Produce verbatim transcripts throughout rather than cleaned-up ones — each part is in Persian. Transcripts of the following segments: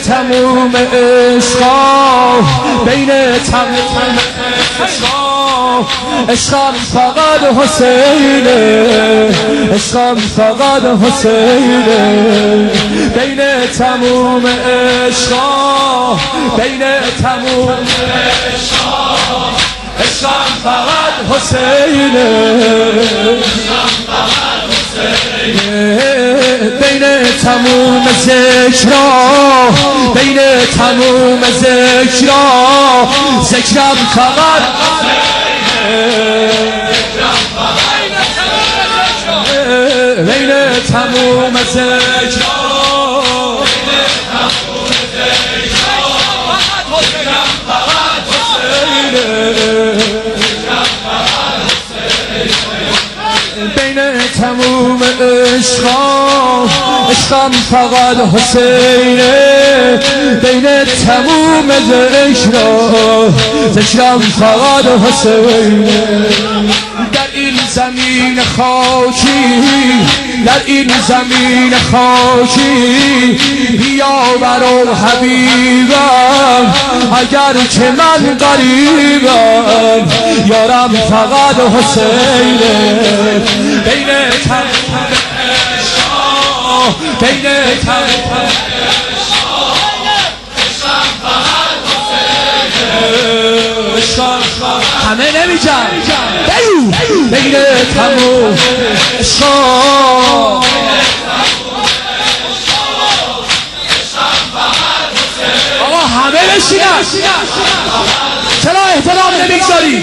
تموم عشقا بین تموم عشقا عشقم فقط حسینه عشقم فقط حسینه بین تموم عشقا بین تموم عشقا عشقم فقط حسینه عشقم فقط حسینه بین تموم ذکرا بین تموم ذکرا ذکرم فقط بین تموم ذکرا بین تموم عشقا عشقم فقط حسینه بین تموم ذکرا ذکرم فقط حسینه در این زمین خاکی در این زمین خاکی بیا برو حبیبم اگر که من غریبم یارم فقط حسینه بین تموم عشقا بین تموم عشقا عشقم فقط حسینه همه نمیجن بین تموم عشقا آقا همه بشینن چرا احترام نمیگذاری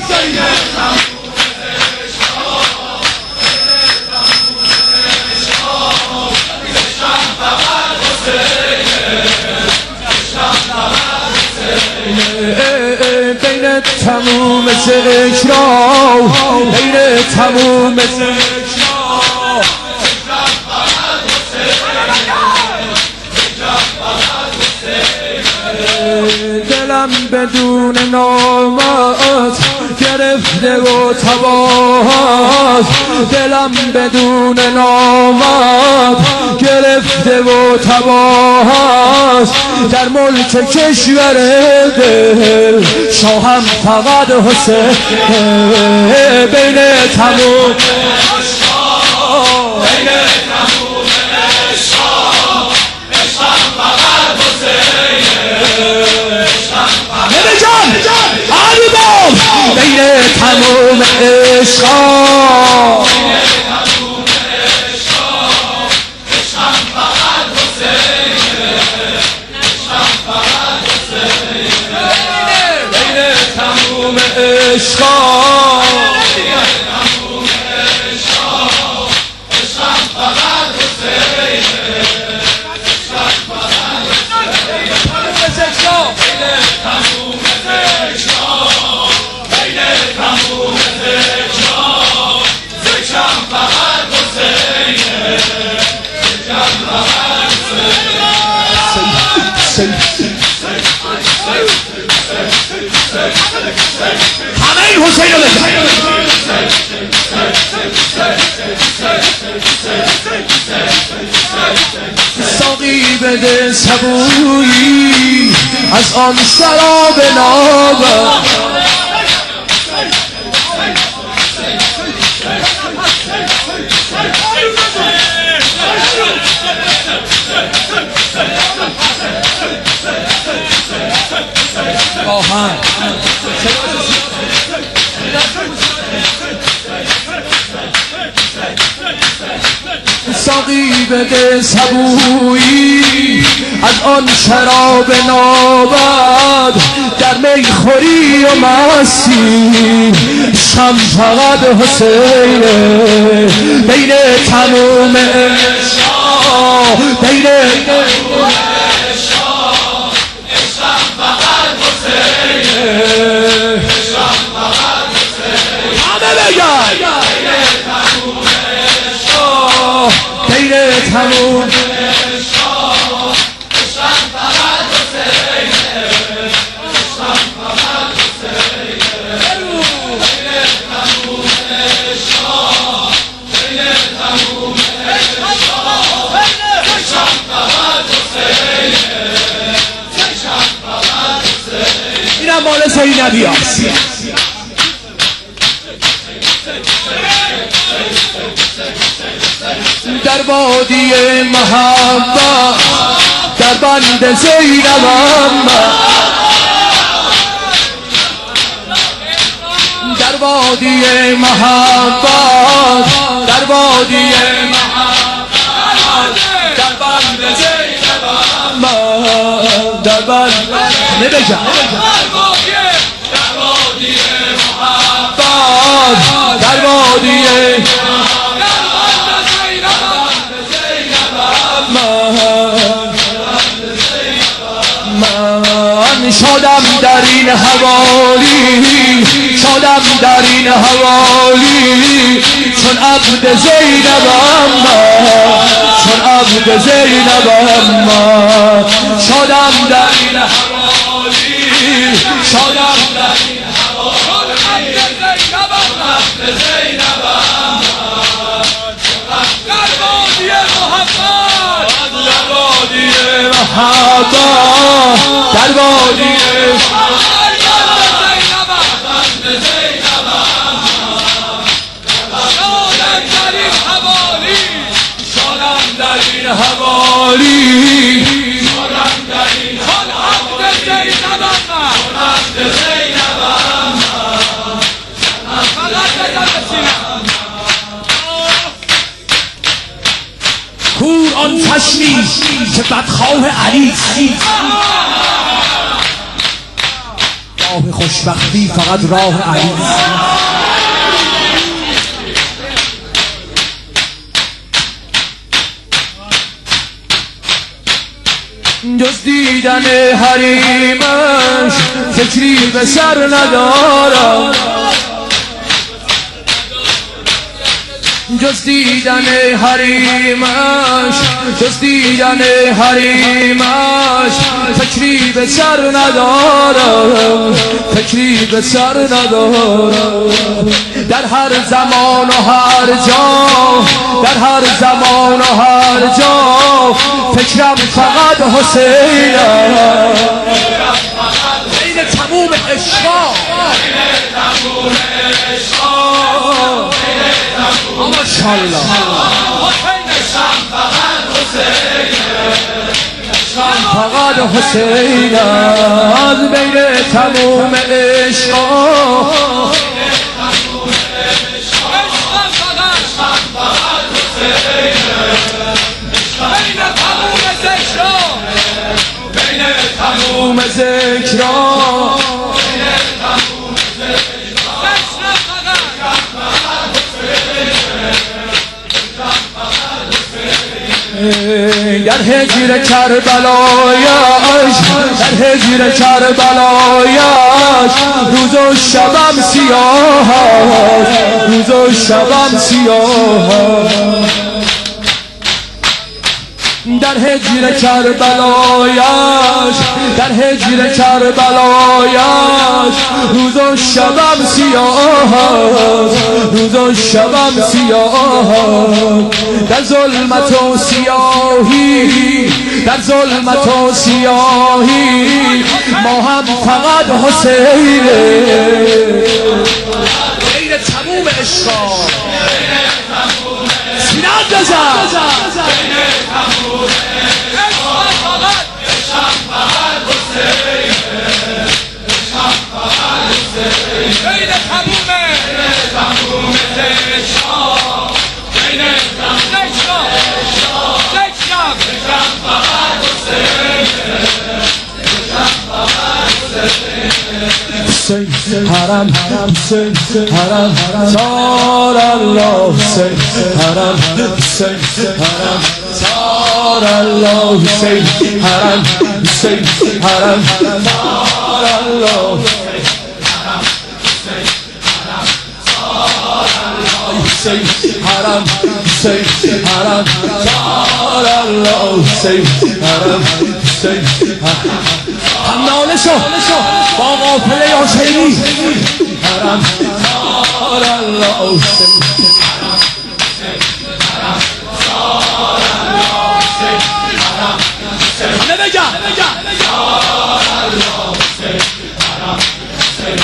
بین تموم ذکرا بین تموم ذکرا دلم بدون نامت گرفته و تباهت دلم بدون نامت گرفته و تباهت در ملک کشور دل شاهم فقط حسین بین تموم عشقا بین تموم عشقا عشقم فقط حسینه همه جان آریدام بین تموم عشقا عشقا تموم عشقا عشقم فقط حسینه عشقم فقط حسینه بین تموم عشقا بین تموم عشقا ذکرم فقط حسینه ذکرم فقط حسینه همه این حسین رو بزن ساقی بده سبویی از آن شراب ناب آهان ساقی بده سبویی از آن شراب نابد در میخوری و مستی شم فقط حسینه بین تموم عشقا بین تموم عشقا عشقم فقط حسینه عشقم فقط حسینه همه بگن بین تموم عشقا عشقم فقط حسینه عشقم فقط حسینه بین تموم عشقا بین تموم عشقا عشقم فقط حسینه زینبی است. در وادی محبت در بند زینبم، در وادی محبت در وادی محبت در بند زینبم، در بند نبجا در وادی محبت در وادی من شدم در این حوالی، شدم در این حوالی چون عبد زینبم، چون عبد زینبم شدم در این حوالی، شدم در این حوالی عبد زینبم در وادی محبت در وادی محبت در وادی حوالی شدم در این عبد زینبم، عبد زینبم فقط بزن بسینم. کور آن چشمی که بدخواه علی است، راه خوشبختی فقط راه علی است. جز دیدن حریمش فکری به سر ندارم، جز دیدن حریمش جز دیدن حریمش فکری به سر ندارم، فکری به سر ندارم. در هر زمان و هر جا در هر زمان و هر جا فکرم فقط حسینم، بین تموم عشقا ماشاءالله فقط حسین از بین تموم عشقا، بین تموم ذکرا در هجر کربلایش در هجر کربلایش روز و شبم سیاه است، روز و شبم سیاه است. در هجر کربلایش در هجر کربلایش روز و شبم سیاه است، روز و شبم سیاه است. در ظلمت و سیاهی در ظلمت و سیاهی ما هم فقط حسینه، بین تموم عشقا سینه بزن حرم حسین حرم سار الله حسین حرم حسین حرم سار الله حسین حرم حسین حرم سار الله حسین حرم حسین حرم سار الله حسین حرم حسین هم ناله شو با قافله حسینی حرم سار الله حسین همه بگم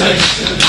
سیاه